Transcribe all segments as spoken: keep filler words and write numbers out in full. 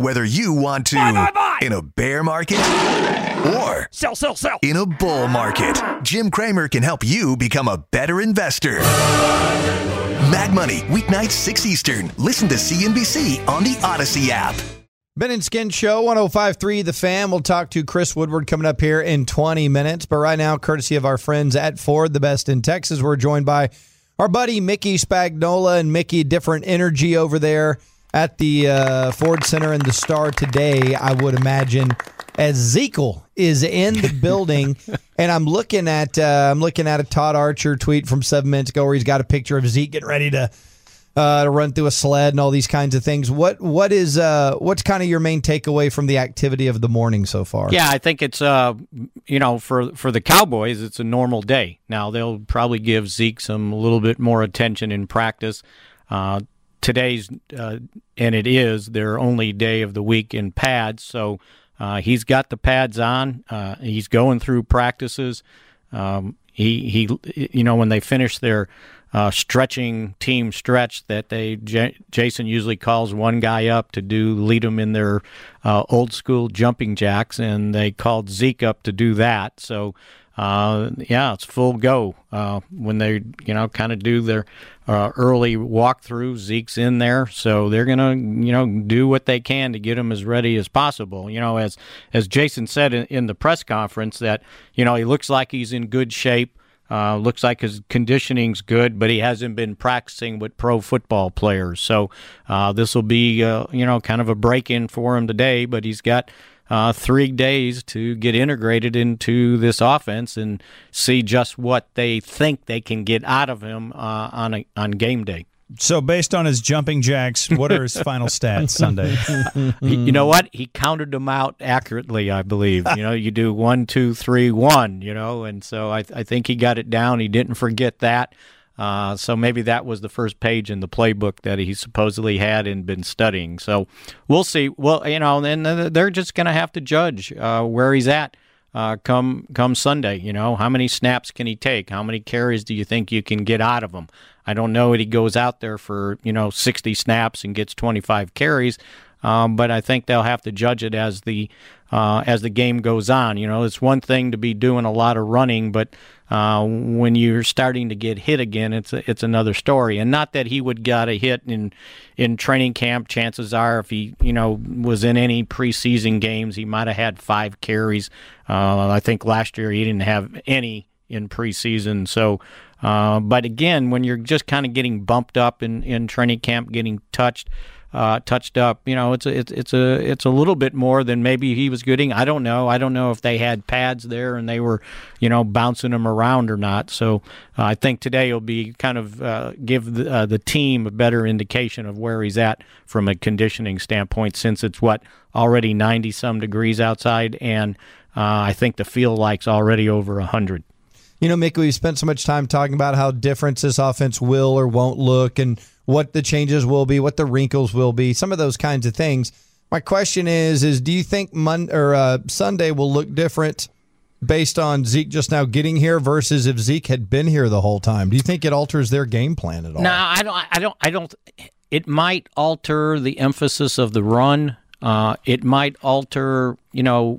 Whether you want to buy, buy, buy. in a bear market or sell, sell, sell. in a bull market, Jim Cramer can help you become a better investor. Mag Money, weeknights six Eastern. Listen to C N B C on the Odyssey app. Ben and Skin Show, one oh five point three The Fan. We'll talk to Chris Woodward coming up here in twenty minutes. But right now, courtesy of our friends at Ford, the best in Texas, we're joined by our buddy Mickey Spagnola. And Mickey, different energy over there at the uh, Ford Center and the Star today, I would imagine, as Zekel is in the building. And I'm looking at uh, I'm looking at a Todd Archer tweet from seven minutes ago where he's got a picture of Zeke getting ready to Uh, to run through a sled and all these kinds of things. What what is uh what's kind of your main takeaway from the activity of the morning so far? Yeah, I think it's uh you know for for the Cowboys it's a normal day. Now they'll probably give Zeke some a little bit more attention in practice. Uh, today's uh, and it is their only day of the week in pads, so uh, he's got the pads on. Uh, he's going through practices. Um, he he you know when they finish their Uh, stretching team stretch that they J- Jason usually calls one guy up to do lead them in their uh, old school jumping jacks, and they called Zeke up to do that. So uh, yeah, it's full go uh, when they you know kind of do their uh, early walkthrough. Zeke's in there, so they're gonna you know do what they can to get him as ready as possible. You know, as as Jason said in, in the press conference, that you know he looks like he's in good shape. Uh, looks like his conditioning's good, but he hasn't been practicing with pro football players. So uh, this will be, uh, you know, kind of a break-in for him today. But he's got uh, three days to get integrated into this offense and see just what they think they can get out of him uh, on a, on game day. So based on his jumping jacks, what are his final stats Sunday? You know what? He counted them out accurately, I believe. You know, you do one, two, three, one, you know, and so I, I think he got it down. He didn't forget that. Uh, so maybe that was the first page in the playbook that he supposedly had and been studying. So we'll see. Well, you know, and they're just going to have to judge uh, where he's at. Uh, come come Sunday, you know, how many snaps can he take? How many carries do you think you can get out of him? I don't know that he goes out there for, you know, sixty snaps and gets twenty-five carries, um, but I think they'll have to judge it as the uh, as the game goes on. You know, it's one thing to be doing a lot of running, but uh, when you're starting to get hit again, it's a, it's another story. And not that he would got a hit in in training camp. Chances are, if he you know was in any preseason games, he might have had five carries. Uh, I think last year he didn't have any in preseason. So, uh, but again, when you're just kind of getting bumped up in, in training camp, getting touched, uh, touched up, you know, it's a, it's it's a it's a little bit more than maybe he was getting. I don't know. I don't know if they had pads there and they were, you know, bouncing him around or not. So uh, I think today will be kind of uh, give the, uh, the team a better indication of where he's at from a conditioning standpoint, since it's what already ninety some degrees outside, and uh, I think the feel like's already over a hundred. You know, Mick, we've spent so much time talking about how different this offense will or won't look and what the changes will be, what the wrinkles will be, some of those kinds of things. My question is, is do you think Mon- or uh, Sunday will look different based on Zeke just now getting here versus if Zeke had been here the whole time? Do you think it alters their game plan at all? No, I don't. I don't. I don't. It might alter the emphasis of the run. Uh, it might alter, you know,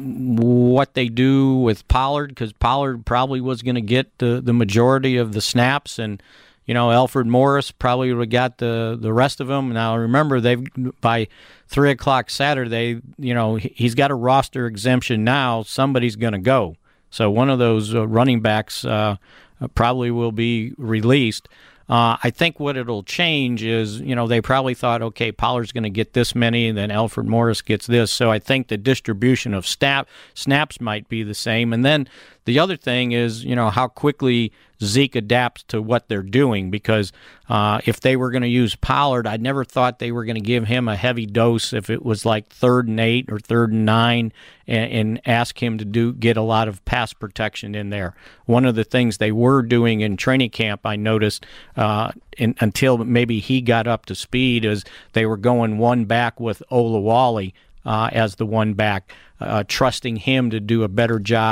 what they do with Pollard, because Pollard probably was going to get the, the majority of the snaps, and you know Alfred Morris probably would have got the, the rest of them. Now remember, they by three o'clock Saturday, you know he's got a roster exemption now. Somebody's going to go, so one of those uh, running backs uh, probably will be released. Uh, I think what it'll change is, you know, they probably thought, okay, Pollard's going to get this many, and then Alfred Morris gets this. So I think the distribution of snap, snaps might be the same. And then the other thing is, you know, how quickly Zeke adapts to what they're doing, because uh, if they were going to use Pollard, I never thought they were going to give him a heavy dose if it was like third and eight or third and nine and, and ask him to do get a lot of pass protection in there. One of the things they were doing in training camp, I noticed, uh, in, until maybe he got up to speed, is they were going one back with Olawale uh, as the one back, uh, trusting him to do a better job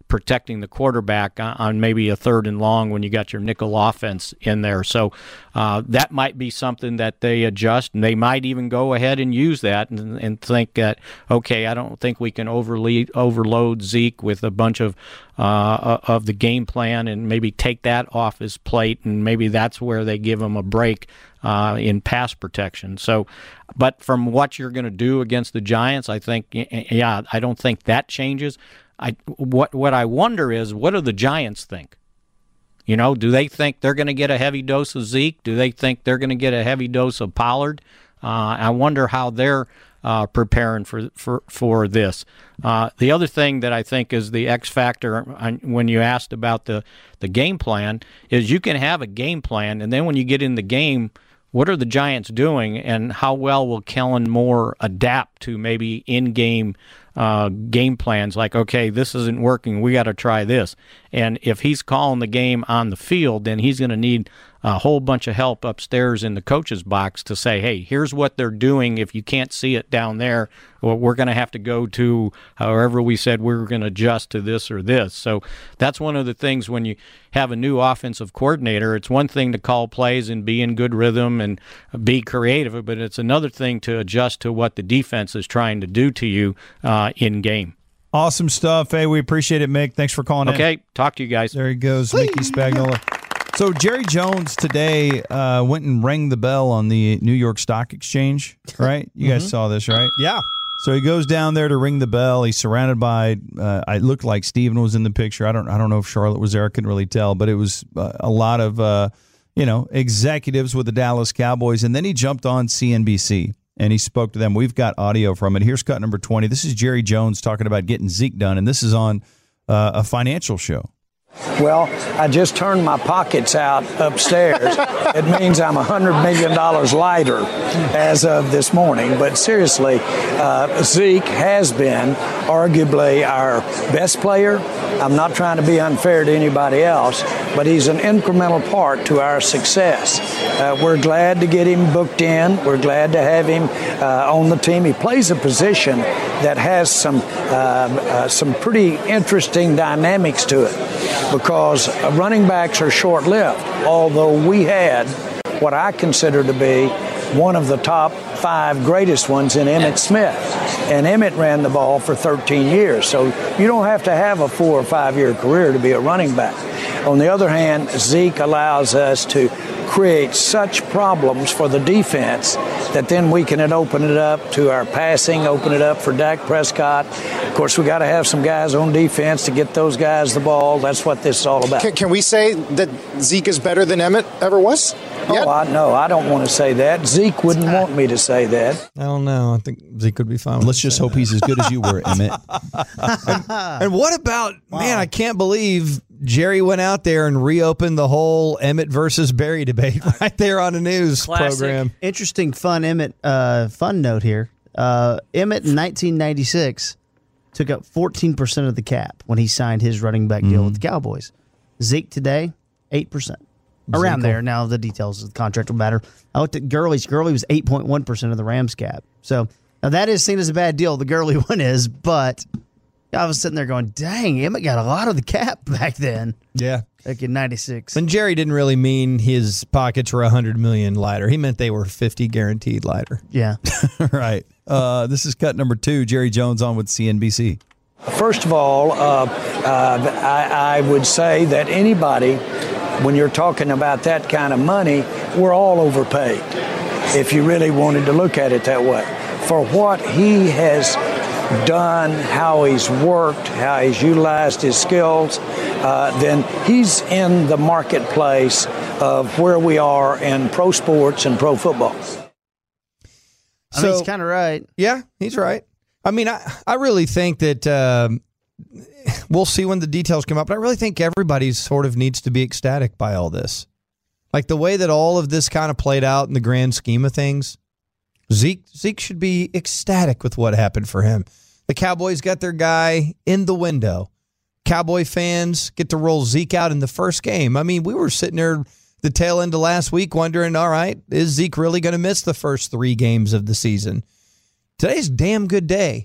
protecting the quarterback on, on maybe a third and long when you got your nickel offense in there. So uh, that might be something that they adjust, and they might even go ahead and use that and, and think that, okay, I don't think we can overlead, overload Zeke with a bunch of uh, of the game plan and maybe take that off his plate, and maybe that's where they give him a break uh, in pass protection. So, but from what you're going to do against the Giants, I think, yeah, I don't think that changes. I what what I wonder is, what do the Giants think? You know, do they think they're going to get a heavy dose of Zeke? Do they think they're going to get a heavy dose of Pollard? Uh, I wonder how they're uh, preparing for for for this. Uh, the other thing that I think is the X factor when you asked about the the game plan is you can have a game plan, and then when you get in the game, what are the Giants doing, and how well will Kellen Moore adapt to maybe in-game uh, game plans? Like, okay, this isn't working, we got to try this. And if he's calling the game on the field, then he's going to need a whole bunch of help upstairs in the coach's box to say, hey, here's what they're doing. If you can't see it down there, well, we're going to have to go to however we said we were going to adjust to this or this. So that's one of the things when you have a new offensive coordinator. It's one thing to call plays and be in good rhythm and be creative, but it's another thing to adjust to what the defense is trying to do to you uh, in game. Awesome stuff. Hey, we appreciate it, Mick. Thanks for calling okay, in. Okay, talk to you guys. There he goes, Mickey Spagnola. So Jerry Jones today uh, went and rang the bell on the New York Stock Exchange, right? You guys mm-hmm. saw this, right? Yeah. So he goes down there to ring the bell. He's surrounded by, uh, it looked like Steven was in the picture. I don't I don't know if Charlotte was there. I couldn't really tell. But it was uh, a lot of, uh, you know, executives with the Dallas Cowboys. And then he jumped on C N B C, and he spoke to them. We've got audio from it. Here's cut number twenty. This is Jerry Jones talking about getting Zeke done, and this is on uh, a financial show. Well, I just turned my pockets out upstairs. It means I'm one hundred million dollars lighter as of this morning. But seriously, uh, Zeke has been arguably our best player. I'm not trying to be unfair to anybody else, but he's an incremental part to our success. Uh, we're glad to get him booked in. We're glad to have him uh, on the team. He plays a position that has some uh, uh, some pretty interesting dynamics to it, because running backs are short-lived, although we had what I consider to be one of the top five greatest ones in Emmitt Smith. And Emmitt ran the ball for thirteen years, so you don't have to have a four or five-year career to be a running back. On the other hand, Zeke allows us to create such problems for the defense that then we can open it up to our passing, open it up for Dak Prescott. Of course, we got to have some guys on defense to get those guys the ball. That's what this is all about. Can, can we say that Zeke is better than Emmitt ever was? Yet? Oh, I, no, I don't want to say that. Zeke wouldn't want me to say that. I don't know. I think Zeke would be fine. Let's just hope that. He's as good as you were, Emmitt. and, and what about, wow. man, I can't believe Jerry went out there and reopened the whole Emmitt versus Barry debate right there on the news Classic. program. Interesting, fun Emmitt, uh, fun note here. Uh, Emmitt in nineteen ninety-six took up fourteen percent of the cap when he signed his running back deal mm-hmm. with the Cowboys. Zeke today, eight percent. Around there. Now, the details of the contract will matter. I looked at Gurley's. Gurley was eight point one percent of the Rams cap. So, now that is seen as a bad deal. The Gurley one is, but I was sitting there going, dang, Emmitt got a lot of the cap back then. Yeah. Like in ninety-six. And Jerry didn't really mean his pockets were one hundred million dollars lighter. He meant they were fifty guaranteed lighter. Yeah. Right. Uh, this is cut number two. Jerry Jones on with C N B C. First of all, uh, uh, I, I would say that anybody, when you're talking about that kind of money, we're all overpaid, if you really wanted to look at it that way. For what he has done, how he's worked, how he's utilized his skills, uh, then he's in the marketplace of where we are in pro sports and pro football. I mean, he's kind of right. Yeah, he's right. I mean, I, I really think that um, we'll see when the details come up, but I really think everybody sort of needs to be ecstatic by all this. Like the way that all of this kind of played out in the grand scheme of things, Zeke Zeke should be ecstatic with what happened for him. The Cowboys got their guy in the window. Cowboy fans get to roll Zeke out in the first game. I mean, we were sitting there the tail end of last week wondering, all right, is Zeke really going to miss the first three games of the season? Today's a damn good day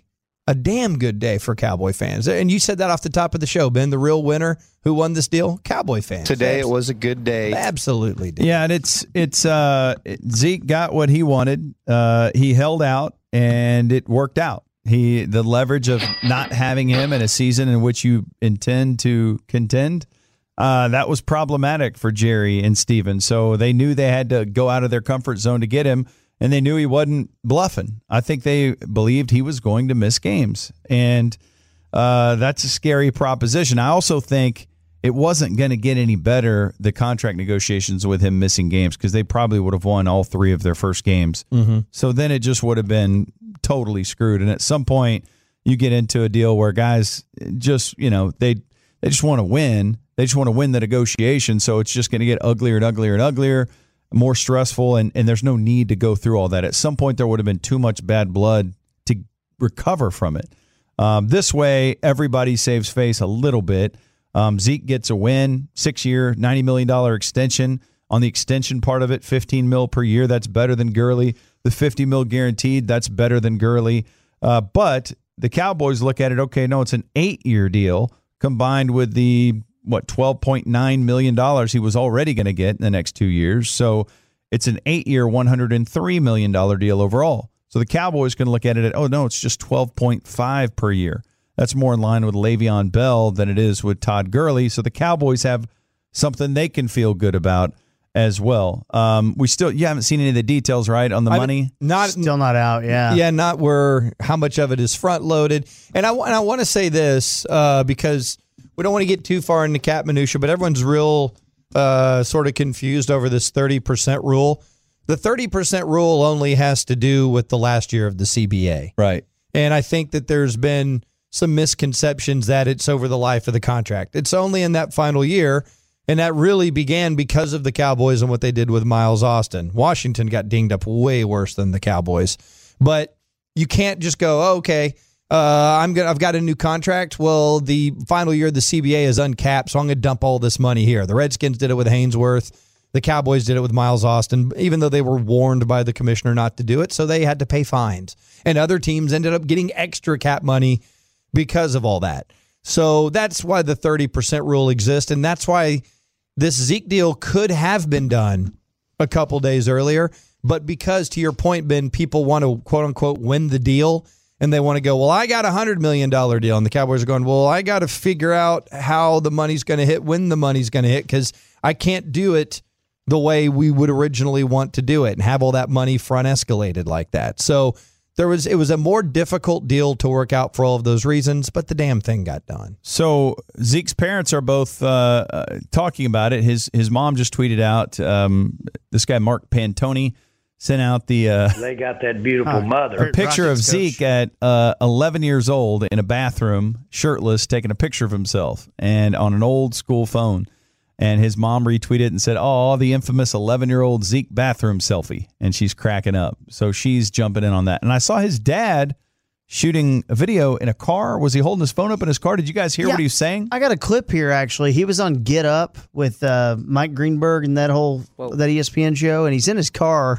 a damn good day for Cowboy fans. And you said that off the top of the show, Ben, the real winner who won this deal, Cowboy fans. Today it was a good day. Absolutely did. Yeah, and it's it's uh, Zeke got what he wanted. Uh, he held out, and it worked out. He the leverage of not having him in a season in which you intend to contend, uh, that was problematic for Jerry and Steven. So they knew they had to go out of their comfort zone to get him, and they knew he wasn't bluffing. I think they believed he was going to miss games, and uh, that's a scary proposition. I also think it wasn't going to get any better, the contract negotiations with him missing games, because they probably would have won all three of their first games. Mm-hmm. So then it just would have been totally screwed. And at some point, you get into a deal where guys just, you know, they they just want to win. They just want to win the negotiation. So it's just going to get uglier and uglier and uglier, more stressful, and, and there's no need to go through all that. At some point, there would have been too much bad blood to recover from it. Um, this way, everybody saves face a little bit. Um, Zeke gets a win, six-year, ninety million dollars extension. On the extension part of it, fifteen mil per year. That's better than Gurley. The fifty mil guaranteed, that's better than Gurley. Uh, but the Cowboys look at it, okay, no, it's an eight-year deal combined with the, what, twelve point nine million dollars he was already going to get in the next two years. So it's an eight-year, one hundred three million dollars deal overall. So the Cowboys can look at it at, oh, no, it's just twelve point five per year. That's more in line with Le'Veon Bell than it is with Todd Gurley. So the Cowboys have something they can feel good about as well. Um, we still, you haven't seen any of the details, right, on the I, money? Not Still not out, yeah. Yeah, not where how much of it is front loaded. And I, and I want to say this uh, because we don't want to get too far into cap minutia, but everyone's real uh, sort of confused over this thirty percent rule. The thirty percent rule only has to do with the last year of the C B A. Right. And I think that there's been some misconceptions that it's over the life of the contract. It's only in that final year, and that really began because of the Cowboys and what they did with Miles Austin. Washington got dinged up way worse than the Cowboys. But you can't just go, oh, okay, uh, I'm gonna, I've got a new contract. Well, the final year of the C B A is uncapped, so I'm going to dump all this money here. The Redskins did it with Haynesworth. The Cowboys did it with Miles Austin, even though they were warned by the commissioner not to do it, so they had to pay fines. And other teams ended up getting extra cap money because of all that. So that's why the thirty percent rule exists, and that's why this Zeke deal could have been done a couple days earlier, but because, to your point, Ben, people want to, quote-unquote, win the deal, and they want to go, well, I got a one hundred million dollars deal, and the Cowboys are going, well, I got to figure out how the money's going to hit, when the money's going to hit, because I can't do it the way we would originally want to do it and have all that money front escalated like that. So There was it was a more difficult deal to work out for all of those reasons, but the damn thing got done. So Zeke's parents are both uh, uh, talking about it. His his mom just tweeted out. Um, this guy Mark Pantoni sent out the. Uh, they got that beautiful mother. A picture of Zeke at uh, eleven years old in a bathroom, shirtless, taking a picture of himself, and on an old school phone. And his mom retweeted and said, oh, the infamous eleven-year-old Zeke bathroom selfie. And she's cracking up. So she's jumping in on that. And I saw his dad shooting a video in a car. Was he holding his phone up in his car? Did you guys hear Yeah, what he was saying? I got a clip here, actually. He was on Get Up with uh, Mike Greenberg and that whole Whoa. that E S P N show. And he's in his car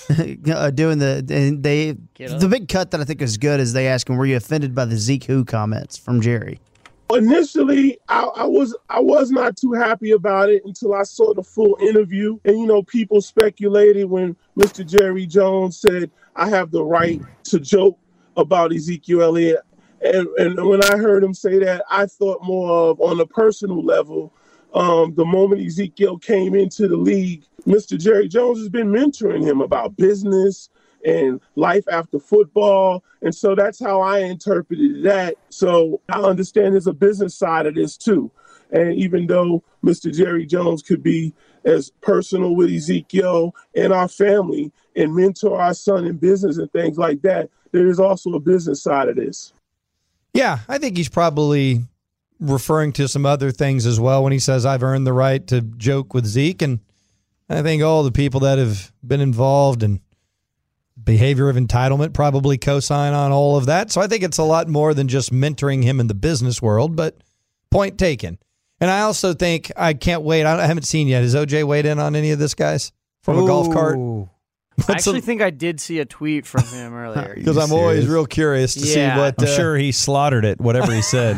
uh, doing the and they the big cut that I think is good is they ask him, were you offended by the Zeke Who comments from Jerry? Initially, I, I was I was not too happy about it until I saw the full interview. And, you know, people speculated when Mister Jerry Jones said, I have the right to joke about Ezekiel Elliott. And, and when I heard him say that, I thought more of on a personal level. Um, the moment Ezekiel came into the league, Mister Jerry Jones has been mentoring him about business and life after football. And so that's how I interpreted that. So I understand there's a business side of this too. And even though Mister Jerry Jones could be as personal with Ezekiel and our family and mentor our son in business and things like that, there is also a business side of this. Yeah, I think he's probably referring to some other things as well when he says, I've earned the right to joke with Zeke. And I think all the people that have been involved in behavior of entitlement probably co-sign on all of that. So I think it's a lot more than just mentoring him in the business world, but point taken. And I also think, I can't wait. I haven't seen yet. Has O J weighed in on any of this, guys? From a Ooh. golf cart? I actually think I did see a tweet from him earlier. Because I'm always real curious to Yeah. see what. I'm Uh, sure he slaughtered it, whatever he said.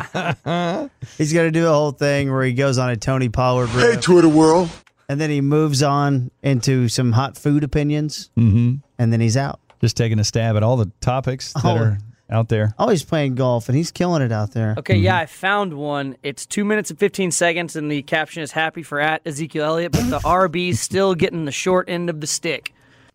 He's going to do a whole thing where he goes on a Tony Pollard riff. Hey, Twitter world. And then he moves on into some hot food opinions. Mm-hmm. And then he's out. Just taking a stab at all the topics that Oh. are out there. Oh, he's playing golf, and he's killing it out there. Okay, yeah, I found one. It's two minutes and fifteen seconds, and the caption is happy for at Ezekiel Elliott, but the R B's still getting the short end of the stick.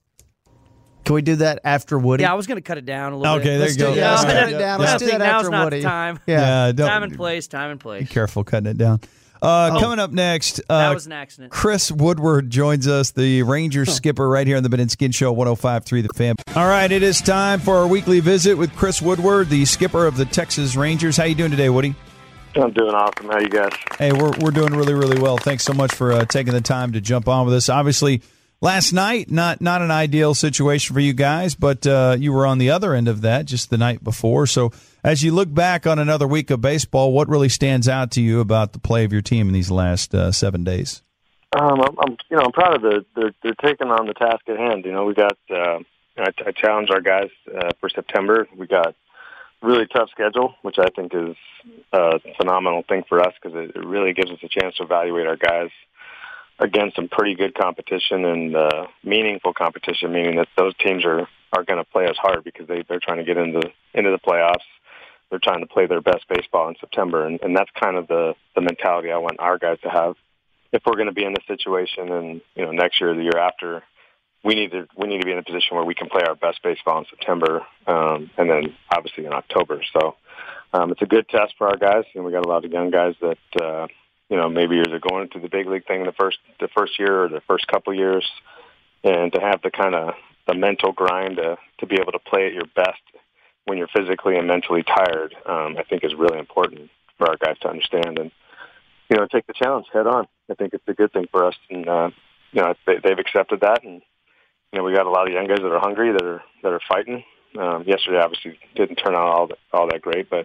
Can we do that after Woody? Yeah, I was going to cut it down a little bit. Okay, there Let's you do, go. yeah, Yeah, let's I cut don't- it down. I Let's don't do think that now's after not Woody. the time. Yeah. Yeah, don't- Time and place, time and Be place. careful cutting it down. Uh, Oh. Coming up next, uh, That was an accident. Chris Woodward joins us, the Rangers skipper, right here on the Ben and Skin Show, one oh five point three The Fan. All right, it is time for our weekly visit with Chris Woodward, the skipper of the Texas Rangers. How you doing today, Woody? I'm doing awesome. How you guys? Hey, we're we're doing really, really well. Thanks so much for uh, taking the time to jump on with us. Obviously, last night, not not an ideal situation for you guys, but uh, you were on the other end of that just the night before. So as you look back on another week of baseball, what really stands out to you about the play of your team in these last uh, seven days? Um, I'm, I'm, you know, I'm proud of the they're, they're taking on the task at hand. You know, we got. Uh, I, I challenged our guys uh, for September. We got a really tough schedule, which I think is a phenomenal thing for us because it, it really gives us a chance to evaluate our guys against some pretty good competition and uh, meaningful competition, meaning that those teams are, are going to play us hard because they, they're trying to get into into the playoffs. They're trying to play their best baseball in September, and, and that's kind of the, the mentality I want our guys to have. If we're going to be in this situation, and you know, next year or the year after, we need to we need to be in a position where we can play our best baseball in September, um, and then obviously in October. So um, it's a good test for our guys, and we got a lot of young guys that uh, you know maybe are going into the big league thing the first the first year or the first couple years, and to have the kind of the mental grind to to be able to play at your best when you're physically and mentally tired, um, I think is really important for our guys to understand and, you know, take the challenge head on. I think it's a good thing for us. And, uh, you know, they, they've accepted that. And, you know, we got a lot of young guys that are hungry, that are, that are fighting. Um, yesterday obviously didn't turn out all that, all that great, but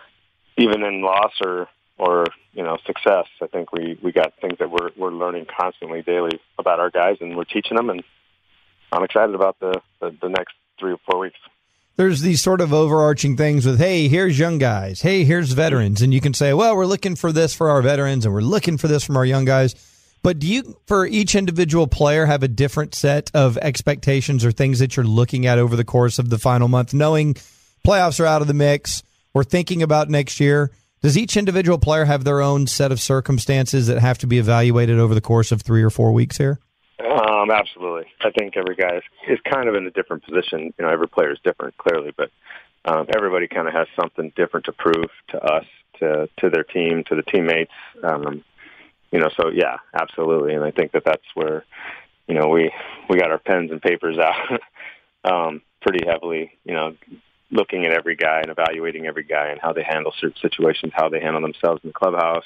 even in loss or, or, you know, success, I think we, we got things that we're, we're learning constantly daily about our guys, and we're teaching them. And I'm excited about the, the, the next three or four weeks. There's these sort of overarching things with, hey, here's young guys. Hey, here's veterans. And you can say, well, we're looking for this for our veterans and we're looking for this from our young guys. But do you, for each individual player, have a different set of expectations or things that you're looking at over the course of the final month, knowing playoffs are out of the mix, we're thinking about next year? Does each individual player have their own set of circumstances that have to be evaluated over the course of three or four weeks here? Um, absolutely. I think every guy is, is kind of in a different position. You know, every player is different, clearly, but um, everybody kind of has something different to prove to us, to to their team, to the teammates. Um, you know, so yeah, absolutely. And I think that that's where, you know, we we got our pens and papers out um, pretty heavily. You know, looking at every guy and evaluating every guy and how they handle certain situations, how they handle themselves in the clubhouse.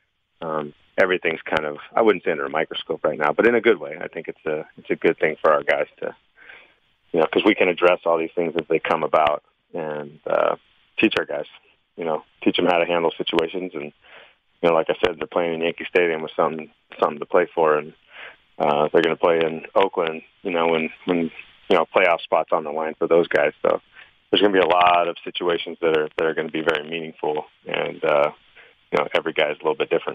Um, everything's kind of, I wouldn't say under a microscope right now, but in a good way. I think it's a it's a good thing for our guys to, you know, because we can address all these things as they come about and uh, teach our guys, you know, teach them how to handle situations. And, you know, like I said, they're playing in Yankee Stadium with something something to play for, and uh, they're going to play in Oakland, you know, when, when, you know, playoff spots on the line for those guys. So there's going to be a lot of situations that are that are going to be very meaningful, and, uh, you know, every guy is a little bit different.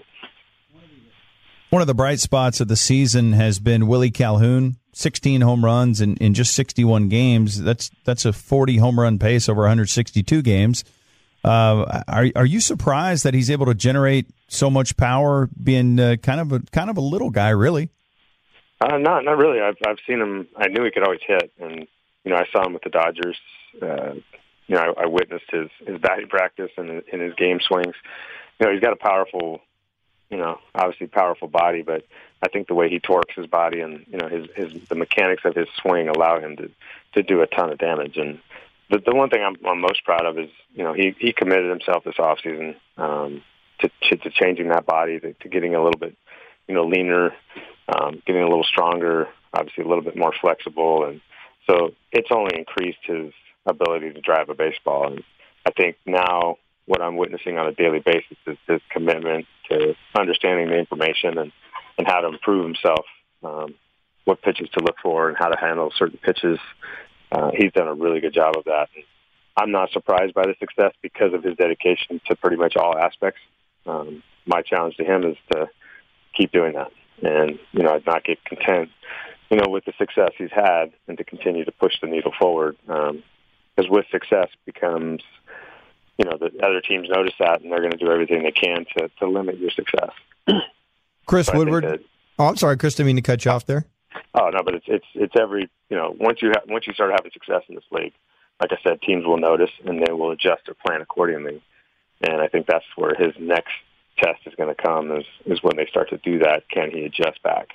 One of the bright spots of the season has been Willie Calhoun, sixteen home runs in, in just sixty-one games. That's that's a forty home run pace over one hundred sixty-two games. Uh, are are you surprised that he's able to generate so much power, being uh, kind of a kind of a little guy, really? Uh, not not really. I've I've seen him. I knew he could always hit, and you know I saw him with the Dodgers. Uh, you know I, I witnessed his his batting practice and in his game swings. You know he's got a powerful. You know, obviously powerful body, but I think the way he torques his body and, you know, his, his the mechanics of his swing allow him to, to do a ton of damage. And the, the one thing I'm, I'm most proud of is, you know, he, he committed himself this offseason um, to, to, to changing that body, to, to getting a little bit, you know, leaner, um, getting a little stronger, obviously a little bit more flexible. And so it's only increased his ability to drive a baseball. And I think now what I'm witnessing on a daily basis is his commitment to understanding the information and, and how to improve himself, um, what pitches to look for and how to handle certain pitches. Uh, he's done a really good job of that. And I'm not surprised by the success because of his dedication to pretty much all aspects. Um, my challenge to him is to keep doing that and, you know, not get content, you know, with the success he's had and to continue to push the needle forward. Um, because with success becomes, you know, the other teams notice that and they're going to do everything they can to, to limit your success. Chris so Woodward. That, oh, I'm sorry, Chris, didn't mean to cut you off there. Oh, no, but it's, it's, it's every, you know, once you, ha- once you start having success in this league, like I said, teams will notice and they will adjust their plan accordingly. And I think that's where his next test is going to come is, is when they start to do that. Can he adjust back?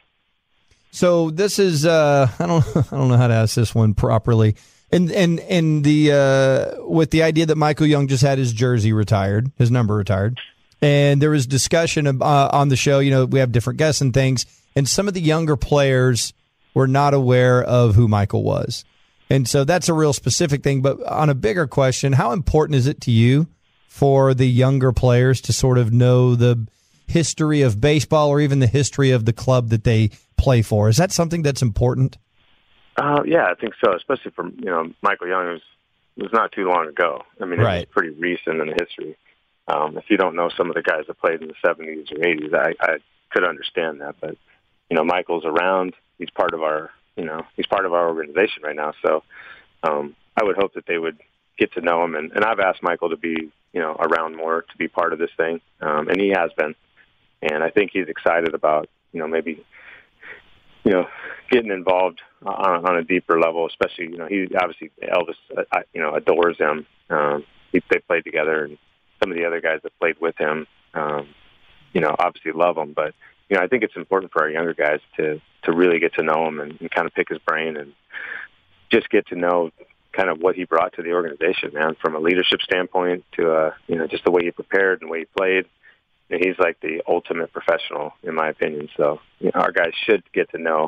So this is, uh, I don't, I don't know how to ask this one properly. And, and, and the, uh, with the idea that Michael Young just had his jersey retired, his number retired. And there was discussion of, uh, on the show, you know, we have different guests and things. And some of the younger players were not aware of who Michael was. And so that's a real specific thing. But on a bigger question, how important is it to you for the younger players to sort of know the history of baseball or even the history of the club that they play for? Is that something that's important? Uh, yeah, I think so, especially for, you know, Michael Young. It was, it was not too long ago. I mean, it right. was pretty recent in the history. Um, if you don't know some of the guys that played in the seventies or eighties, I, I could understand that. But, you know, Michael's around. He's part of our, you know, he's part of our organization right now. So um, I would hope that they would get to know him. And, and I've asked Michael to be, you know, around more, to be part of this thing. Um, and he has been. And I think he's excited about, you know, maybe, you know, getting involved on, on a deeper level, especially, you know, he obviously, Elvis, uh, you know, adores him. Um, he, they played together, and some of the other guys that played with him, um, you know, obviously love him. But, you know, I think it's important for our younger guys to, to really get to know him and, and kind of pick his brain and just get to know kind of what he brought to the organization, man, from a leadership standpoint to, uh, you know, just the way he prepared and the way he played. And he's like the ultimate professional, in my opinion. So, you know, our guys should get to know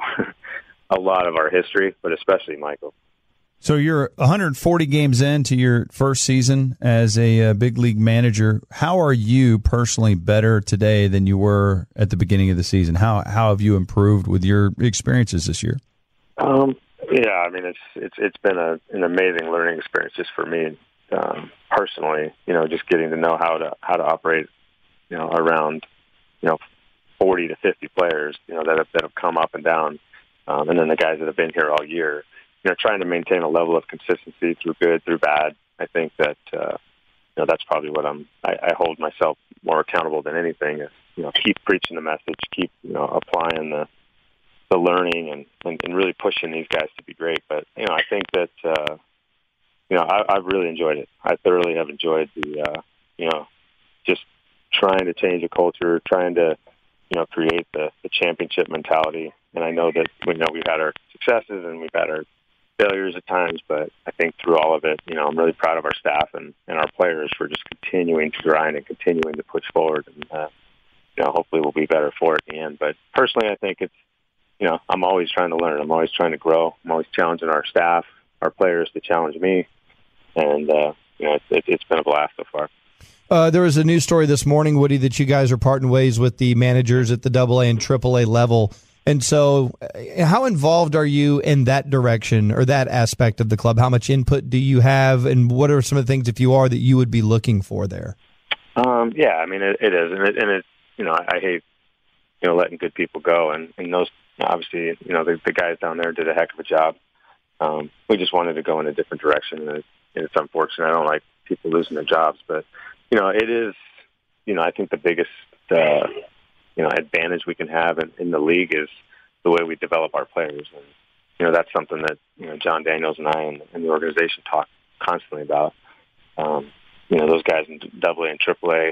a lot of our history, but especially Michael. So you're one hundred forty games into your first season as a uh, big league manager. How are you personally better today than you were at the beginning of the season? How how have you improved with your experiences this year? Um, yeah, I mean, it's it's it's been a, an amazing learning experience just for me um, personally. You know, just getting to know how to how to operate, you know, around, you know, forty to fifty players, you know, that have, that have come up and down, um, and then the guys that have been here all year. You know, trying to maintain a level of consistency through good, through bad. I think that, uh, you know, that's probably what I'm, I, I hold myself more accountable than anything is, you know, keep preaching the message, keep, you know, applying the, the learning and, and, and really pushing these guys to be great. But, you know, I think that, uh, you know, I, I've really enjoyed it. I thoroughly have enjoyed the, uh, you know, just trying to change a culture, trying to, you know, create the, the championship mentality. And I know that, we know we've had our successes and we've had our failures at times, but I think through all of it, you know, I'm really proud of our staff and, and our players for just continuing to grind and continuing to push forward. And, uh, you know, hopefully we'll be better for it in the end. But personally, I think it's, you know, I'm always trying to learn. I'm always trying to grow. I'm always challenging our staff, our players to challenge me. And, uh, you know, it, it's been a blast so far. Uh, there was a news story this morning, Woody, that you guys are parting ways with the managers at the double A and triple A level. And so how involved are you in that direction or that aspect of the club? How much input do you have, and what are some of the things, if you are, that you would be looking for there? Um, yeah, I mean, it, it is. And, it, and it, you know, I, I hate, you know, letting good people go. And, and those, obviously, you know, the, the guys down there did a heck of a job. Um, we just wanted to go in a different direction. And, it, and it's unfortunate. I don't like people losing their jobs. But, you know, it is, you know, I think the biggest uh you know, advantage we can have in, in the league is the way we develop our players. And, you know, that's something that, you know, John Daniels and I and, and the organization talk constantly about. Um, you know, those guys in double A and triple A,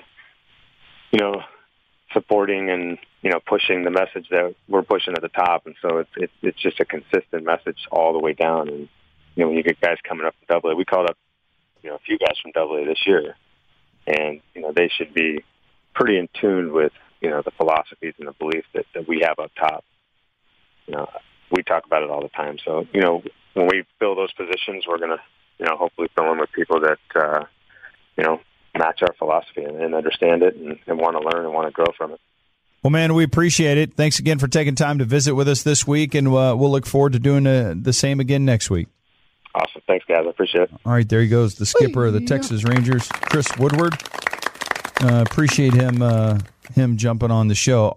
you know, supporting and, you know, pushing the message that we're pushing at the top. And so it's, it's, it's just a consistent message all the way down. And, you know, when you get guys coming up from double A, we called up, you know, a few guys from double A this year. And, you know, they should be pretty in tune with, you know, the philosophies and the beliefs that, that we have up top. You know, we talk about it all the time. So, you know, when we fill those positions, we're going to, you know, hopefully fill in with people that, uh, you know, match our philosophy and, and understand it and, and want to learn and want to grow from it. Well, man, we appreciate it. Thanks again for taking time to visit with us this week, and uh, we'll look forward to doing uh, the same again next week. Awesome. Thanks, guys. I appreciate it. All right, there he goes, the skipper of the Texas Rangers, Chris Woodward. Uh, appreciate him uh, him jumping on the show.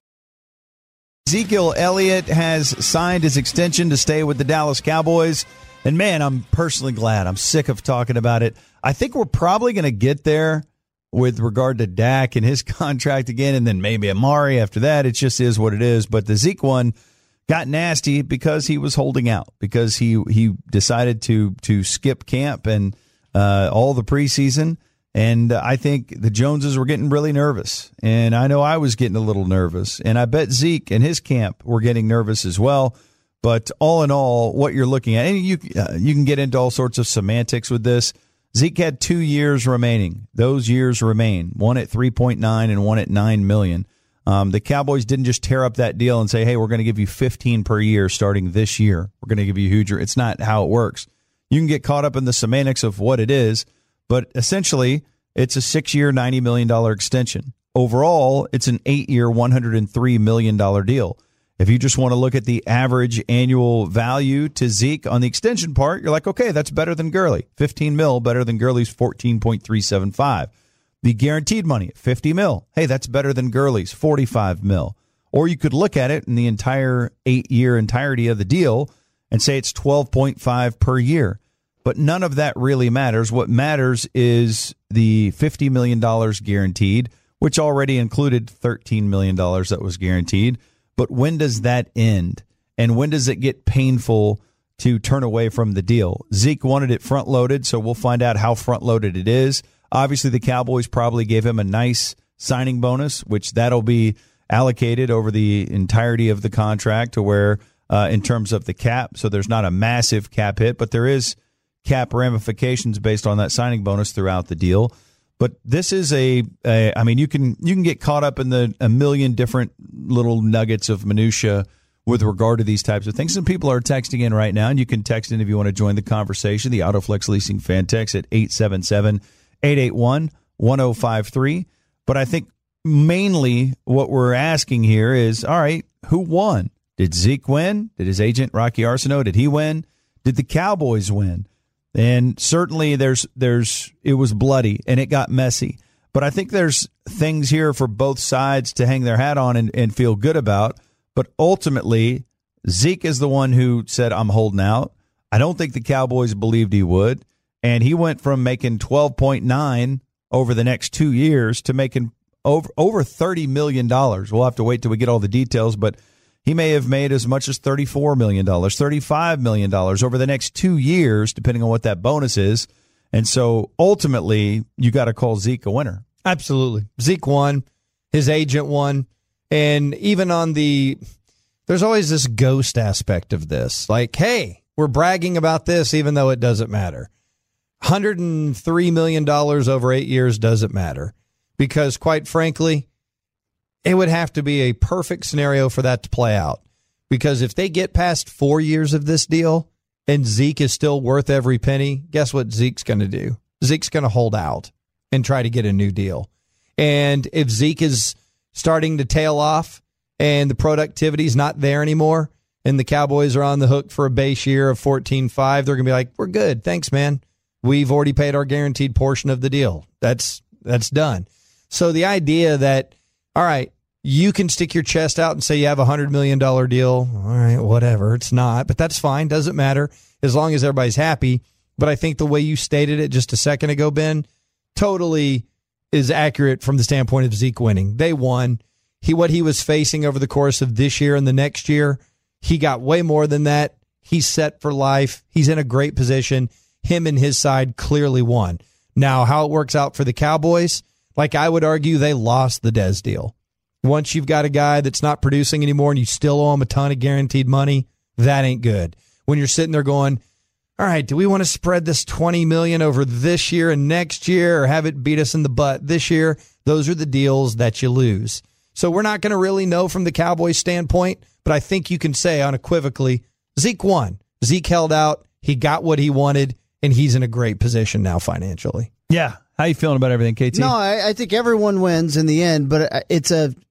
Ezekiel Elliott has signed his extension to stay with the Dallas Cowboys. And, man, I'm personally glad. I'm sick of talking about it. I think we're probably going to get there with regard to Dak and his contract again, and then maybe Amari after that. It just is what it is. But the Zeke one got nasty because he was holding out, because he he decided to to skip camp and uh, all the preseason. And I think the Joneses were getting really nervous. And I know I was getting a little nervous. And I bet Zeke and his camp were getting nervous as well. But all in all, what you're looking at, and you, uh, you can get into all sorts of semantics with this. Zeke had two years remaining. Those years remain, one at three point nine and one at nine million dollars. Um, the Cowboys didn't just tear up that deal and say, hey, we're going to give you fifteen per year starting this year. We're going to give you huger. It's not how it works. You can get caught up in the semantics of what it is, but essentially it's a six-year, ninety million dollars extension. Overall, it's an eight-year, one hundred three million dollars deal. If you just want to look at the average annual value to Zeke on the extension part, you're like, okay, that's better than Gurley. fifteen mil, better than Gurley's fourteen point three seven five. The guaranteed money, fifty mil. Hey, that's better than Gurley's forty-five mil. Or you could look at it in the entire eight-year entirety of the deal and say it's twelve point five per year. But none of that really matters. What matters is the fifty million dollars guaranteed, which already included thirteen million dollars that was guaranteed. But when does that end? And when does it get painful to turn away from the deal? Zeke wanted it front-loaded, so we'll find out how front-loaded it is. Obviously, the Cowboys probably gave him a nice signing bonus, which that'll be allocated over the entirety of the contract to where, uh, in terms of the cap, so there's not a massive cap hit, but there is cap ramifications based on that signing bonus throughout the deal. But this is a, a, I mean, you can you can get caught up in the a million different little nuggets of minutia with regard to these types of things. And people are texting in right now, and you can text in if you want to join the conversation. The AutoFlex Leasing fan text at eight seven seven, eight eight one, one oh five three. But I think mainly what we're asking here is, all right, who won? Did Zeke win? Did his agent, Rocky Arsenault, did he win? Did the Cowboys win? And certainly there's there's it was bloody and it got messy. But I think there's things here for both sides to hang their hat on and, and feel good about. But ultimately, Zeke is the one who said, I'm holding out. I don't think the Cowboys believed he would. And he went from making twelve point nine over the next two years to making over over thirty million dollars. We'll have to wait till we get all the details, but he may have made as much as thirty-four million dollars, thirty-five million dollars over the next two years, depending on what that bonus is. And so ultimately, you got to call Zeke a winner. Absolutely. Zeke won. His agent won. And even on the, there's always this ghost aspect of this. Like, hey, we're bragging about this even though it doesn't matter. one hundred three million dollars over eight years doesn't matter. Because quite frankly, it would have to be a perfect scenario for that to play out. Because if they get past four years of this deal and Zeke is still worth every penny, guess what Zeke's going to do? Zeke's going to hold out and try to get a new deal. And if Zeke is starting to tail off and the productivity is not there anymore and the Cowboys are on the hook for a base year of fourteen five, they're going to be like, we're good. Thanks, man. We've already paid our guaranteed portion of the deal. That's that's done. So the idea that, all right, you can stick your chest out and say you have a one hundred million dollars deal. All right, whatever. It's not, but that's fine. Doesn't matter as long as everybody's happy. But I think the way you stated it just a second ago, Ben, totally is accurate from the standpoint of Zeke winning. They won. He what he was facing over the course of this year and the next year, he got way more than that. He's set for life. He's in a great position. Him and his side clearly won. Now, how it works out for the Cowboys, like I would argue they lost the Dez deal. Once you've got a guy that's not producing anymore and you still owe him a ton of guaranteed money, that ain't good. When you're sitting there going, all right, do we want to spread this twenty million dollars over this year and next year or have it beat us in the butt this year? Those are the deals that you lose. So we're not going to really know from the Cowboys standpoint, but I think you can say unequivocally, Zeke won. Zeke held out. He got what he wanted, and he's in a great position now financially. Yeah. How you feeling about everything, K T? No, I, I think everyone wins in the end, but it's a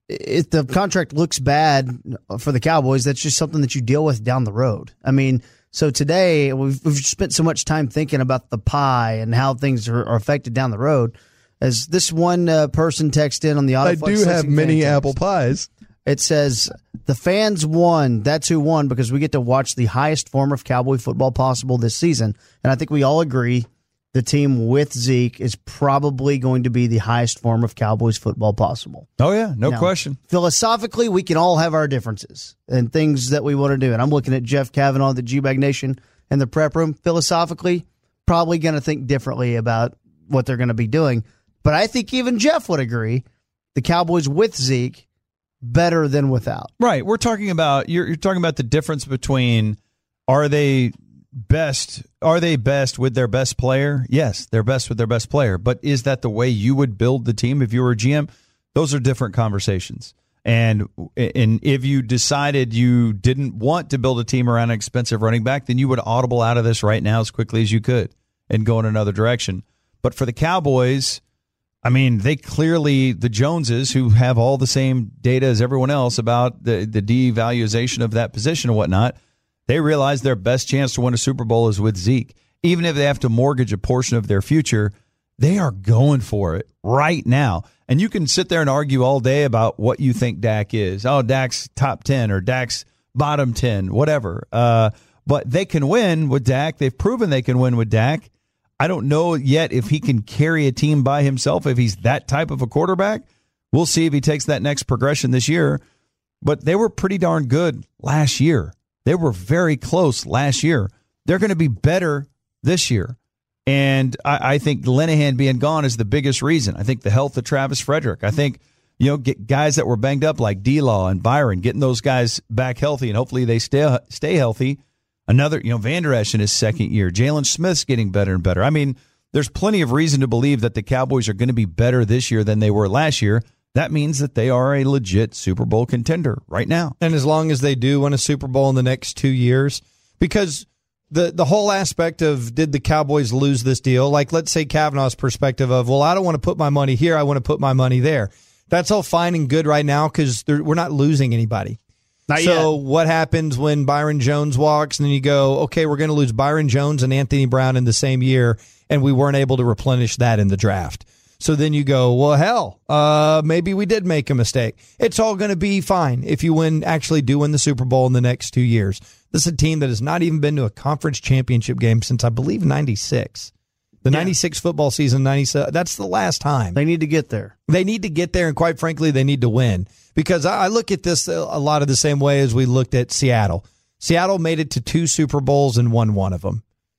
if the contract looks bad for the Cowboys, that's just something that you deal with down the road. I mean, so today we've, we've spent so much time thinking about the pie and how things are, are affected down the road. As this one uh, person texted in on the Autoflex, I do have many apple pies. It says, the fans won. That's who won, because we get to watch the highest form of Cowboy football possible this season. And I think we all agree the team with Zeke is probably going to be the highest form of Cowboys football possible. Oh, yeah, no now, question. Philosophically, we can all have our differences and things that we want to do. And I'm looking at Jeff Kavanaugh, the G-Bag Nation, and the prep room. Philosophically, probably going to think differently about what they're going to be doing. But I think even Jeff would agree the Cowboys with Zeke better than without. Right. We're talking about you're, you're talking about the difference between are they best are they best with their best player? Yes, they're best with their best player. But is that the way you would build the team if you were a G M? Those are different conversations. And and if you decided you didn't want to build a team around an expensive running back, then you would audible out of this right now as quickly as you could and go in another direction. But for the Cowboys, I mean, they clearly, the Joneses, who have all the same data as everyone else about the, the devaluation of that position and whatnot, they realize their best chance to win a Super Bowl is with Zeke. Even if they have to mortgage a portion of their future, they are going for it right now. And you can sit there and argue all day about what you think Dak is. Oh, Dak's top ten or Dak's bottom ten, whatever. Uh, but they can win with Dak. They've proven they can win with Dak. I don't know yet if he can carry a team by himself, if he's that type of a quarterback. We'll see if he takes that next progression this year. But they were pretty darn good last year. They were very close last year. They're going to be better this year. And I, I think Linehan being gone is the biggest reason. I think the health of Travis Frederick. I think, you know, get guys that were banged up like D-Law and Byron, getting those guys back healthy, and hopefully they stay stay healthy. Another, you know, Van Der Esch in his second year. Jalen Smith's getting better and better. I mean, there's plenty of reason to believe that the Cowboys are going to be better this year than they were last year. That means that they are a legit Super Bowl contender right now. And as long as they do win a Super Bowl in the next two years, because the the whole aspect of did the Cowboys lose this deal, like let's say Kavanaugh's perspective of, well, I don't want to put my money here, I want to put my money there. That's all fine and good right now because we're not losing anybody. Not so yet. What happens when Byron Jones walks and then you go, okay, we're going to lose Byron Jones and Anthony Brown in the same year, and we weren't able to replenish that in the draft. So then you go, well, hell, uh, maybe we did make a mistake. It's all going to be fine if you win, actually do win the Super Bowl in the next two years. This is a team that has not even been to a conference championship game since, I believe, ninety-six. The yeah. ninety-six football season, ninety-seven, that's the last time. They need to get there. They need to get there, and quite frankly, they need to win. Because I look at this a lot of the same way as we looked at Seattle. Seattle made it to two Super Bowls and won one of them.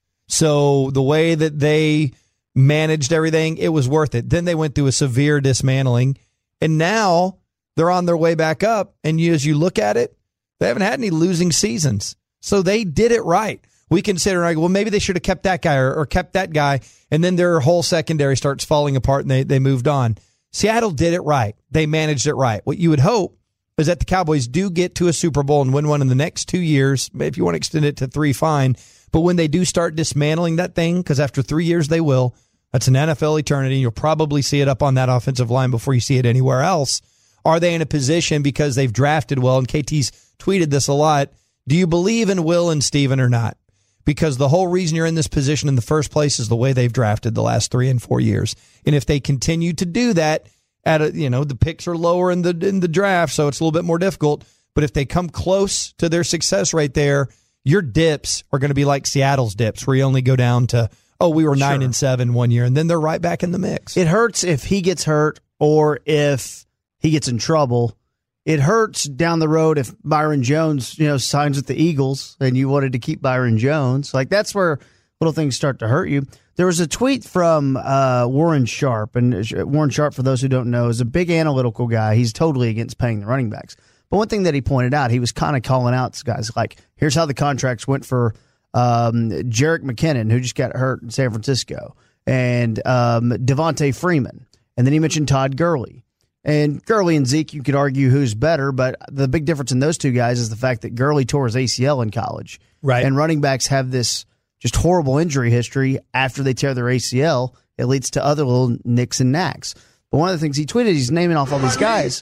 So the way that they managed everything, it was worth it. Then they went through a severe dismantling, and now they're on their way back up. And you, as you look at it, they haven't had any losing seasons. So they did it right. We consider, like, well, maybe they should have kept that guy or, or kept that guy, and then their whole secondary starts falling apart and they, they moved on. Seattle did it right. They managed it right. What you would hope is that the Cowboys do get to a Super Bowl and win one in the next two years. If you want to extend it to three, fine. But when they do start dismantling that thing, because after three years they will, that's an N F L eternity. You'll probably see it up on that offensive line before you see it anywhere else. Are they in a position because they've drafted well? And K T's tweeted this a lot. Do you believe in Will and Steven or not? Because the whole reason you're in this position in the first place is the way they've drafted the last three and four years. And if they continue to do that, at a, you know, the picks are lower in the in the draft, so it's a little bit more difficult. But if they come close to their success right there, your dips are going to be like Seattle's dips, where you only go down to, oh, we were nine Sure. and seven one year, and then they're right back in the mix. It hurts if he gets hurt or if he gets in trouble. It hurts down the road if Byron Jones, you know, signs with the Eagles and you wanted to keep Byron Jones. Like, that's where little things start to hurt you. There was a tweet from uh, Warren Sharp, and Warren Sharp, for those who don't know, is a big analytical guy. He's totally against paying the running backs. But one thing that he pointed out, he was kind of calling out guys like, here's how the contracts went for um, Jerick McKinnon, who just got hurt in San Francisco, and um, Devontae Freeman. And then he mentioned Todd Gurley. And Gurley and Zeke, you could argue who's better, but the big difference in those two guys is the fact that Gurley tore his A C L in college. Right. And running backs have this just horrible injury history after they tear their A C L. It leads to other little nicks and knacks. But one of the things he tweeted, he's naming off all these guys,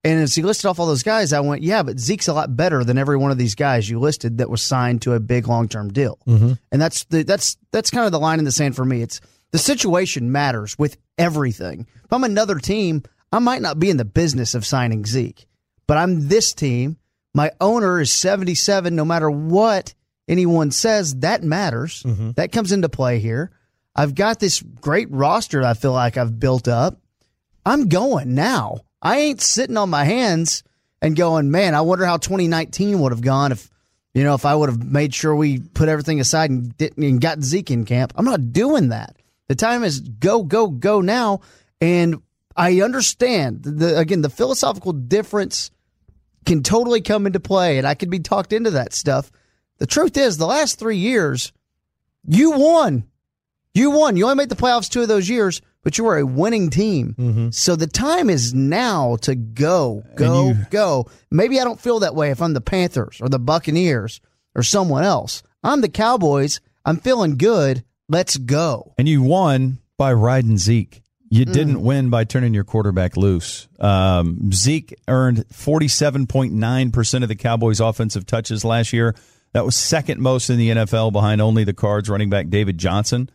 And as he listed off all those guys, I went, yeah, but Zeke's a lot better than every one of these guys you listed that was signed to a big long-term deal. Mm-hmm. And that's the, that's that's kind of the line in the sand for me. It's the situation matters with everything. If I'm another team, I might not be in the business of signing Zeke, but I'm this team. My owner is seventy-seven. No matter what anyone says, that matters. Mm-hmm. That comes into play here. I've got this great roster I feel like I've built up. I'm going now. I ain't sitting on my hands and going, man, I wonder how twenty nineteen would have gone if, you know, if I would have made sure we put everything aside and, didn't, and got Zeke in camp. I'm not doing that. The time is go, go, go now. And I understand, the again, the philosophical difference can totally come into play, and I could be talked into that stuff. The truth is, the last three years, you won. You won. You only made the playoffs two of those years, but you were a winning team. Mm-hmm. So the time is now to go, go, you, go. Maybe I don't feel that way if I'm the Panthers or the Buccaneers or someone else. I'm the Cowboys. I'm feeling good. Let's go. And you won by riding Zeke. You mm. didn't win by turning your quarterback loose. Um, Zeke earned forty-seven point nine percent of the Cowboys' offensive touches last year. That was second most in the N F L, behind only the Cards running back David Johnson.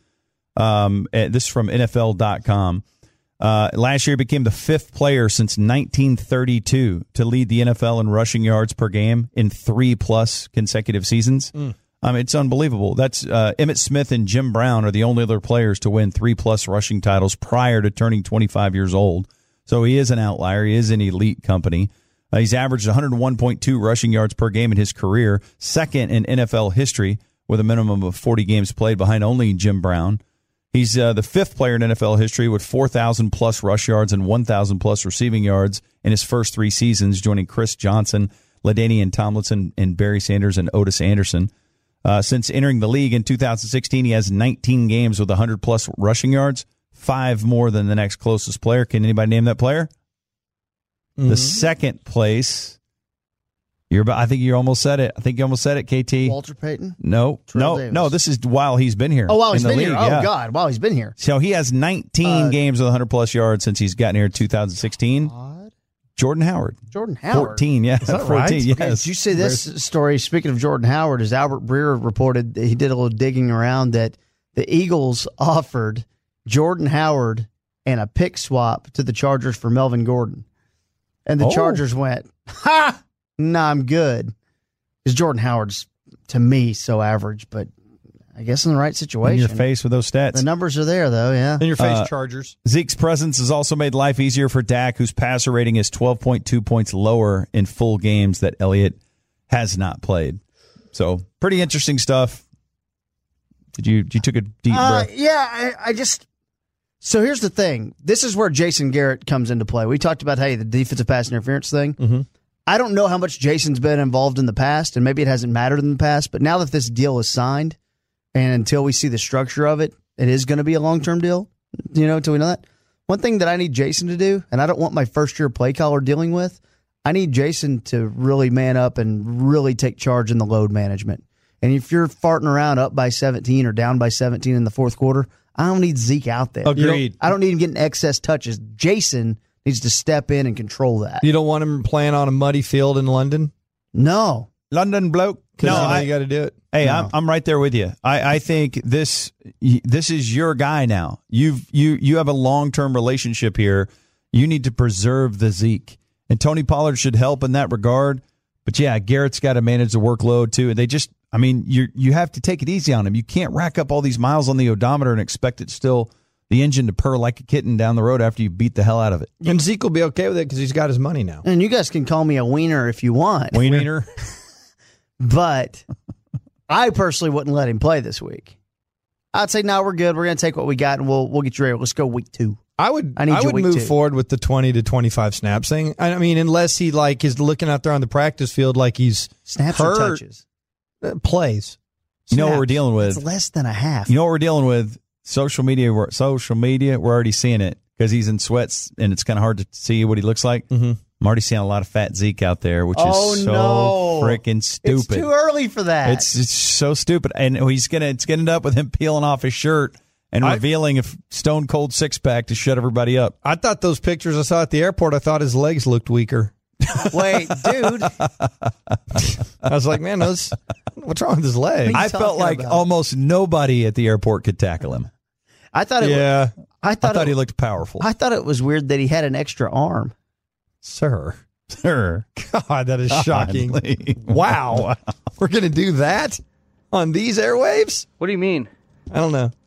Um, this is from N F L dot com. Uh, last year, he became the fifth player since nineteen thirty-two to lead the N F L in rushing yards per game in three-plus consecutive seasons. Mm. I mean, it's unbelievable. That's uh, Emmitt Smith and Jim Brown are the only other players to win three-plus rushing titles prior to turning twenty-five years old. So he is an outlier. He is an elite company. Uh, he's averaged one hundred one point two rushing yards per game in his career, second in N F L history with a minimum of forty games played, behind only Jim Brown. He's uh, the fifth player in N F L history with four thousand plus rush yards and one thousand plus receiving yards in his first three seasons, joining Chris Johnson, LaDainian Tomlinson, and Barry Sanders and Otis Anderson. Uh, since entering the league in two thousand sixteen, he has nineteen games with one hundred plus rushing yards, five more than the next closest player. Can anybody name that player? Mm-hmm. The second place, you're about, I think you almost said it. I think you almost said it, K T. Walter Payton? No, Terrell no, Davis. no. This is while he's been here. Oh, while he's in the been league, here. Oh, yeah. God. While he's been here. So he has nineteen Uh, games with one hundred plus yards since he's gotten here in two thousand sixteen. God. Jordan Howard. Jordan Howard. fourteen, yeah. Is that fourteen, right? yes. Okay, did you see this story? Speaking of Jordan Howard, as Albert Breer reported, he did a little digging around that the Eagles offered Jordan Howard and a pick swap to the Chargers for Melvin Gordon. And the Oh. Chargers went, ha! Nah, I'm good. Because Jordan Howard's, to me, so average, but I guess in the right situation. In your face with those stats. The numbers are there, though, yeah. In your face, Uh, Chargers. Zeke's presence has also made life easier for Dak, whose passer rating is twelve point two points lower in full games that Elliott has not played. So, pretty interesting stuff. Did you you took a deep Uh, breath? yeah, I, I just. So here's the thing. This is where Jason Garrett comes into play. We talked about, hey, the defensive pass interference thing. Mm-hmm. I don't know how much Jason's been involved in the past, and maybe it hasn't mattered in the past, but now that this deal is signed, and until we see the structure of it, it is going to be a long-term deal, you know, until we know that. One thing that I need Jason to do, and I don't want my first-year play caller dealing with, I need Jason to really man up and really take charge in the load management. And if you're farting around up by seventeen or down by seventeen in the fourth quarter, I don't need Zeke out there. You Agreed. don't- I don't need him getting excess touches. Jason needs to step in and control that. You don't want him playing on a muddy field in London? No. London bloke. Because No, you, know I, you got to do it. Hey, No. I'm I'm right there with you. I, I think this this is your guy now. You've you you have a long term relationship here. You need to preserve the Zeke, and Tony Pollard should help in that regard. But yeah, Garrett's got to manage the workload too. And they just, I mean, you you have to take it easy on him. You can't rack up all these miles on the odometer and expect it still the engine to purr like a kitten down the road after you beat the hell out of it. And Zeke will be okay with it because he's got his money now. And you guys can call me a wiener if you want. Wiener. But I personally wouldn't let him play this week. I'd say, no, we're good. We're going to take what we got, and we'll we'll get you ready. Let's go week two. I would I need I you would week move two. forward with the twenty to twenty-five snaps thing. I mean, unless he like is looking out there on the practice field like he's Snaps or hurt, touches? uh, plays. You know what we're Snaps. dealing with? It's less than a half. You know what we're dealing with? Social media. We're, social media. We're already seeing it because he's in sweats and it's kind of hard to see what he looks like. Mm-hmm. I'm already seeing a lot of fat Zeke out there, which Oh, is so no. freaking stupid. It's too early for that. It's it's so stupid, and he's gonna it's gonna end up with him peeling off his shirt and I- revealing a stone cold six pack to shut everybody up. I thought those pictures I saw at the airport, I thought his legs looked weaker. Wait, dude. I was like, man, those, what's wrong with his leg? I felt like about? almost nobody at the airport could tackle him. I thought it. Yeah. Was, I thought, I thought it, he looked powerful. I thought it was weird that he had an extra arm. Sir. Sir. God, that is shocking. Wow. We're going to do that on these airwaves? What do you mean? I don't know.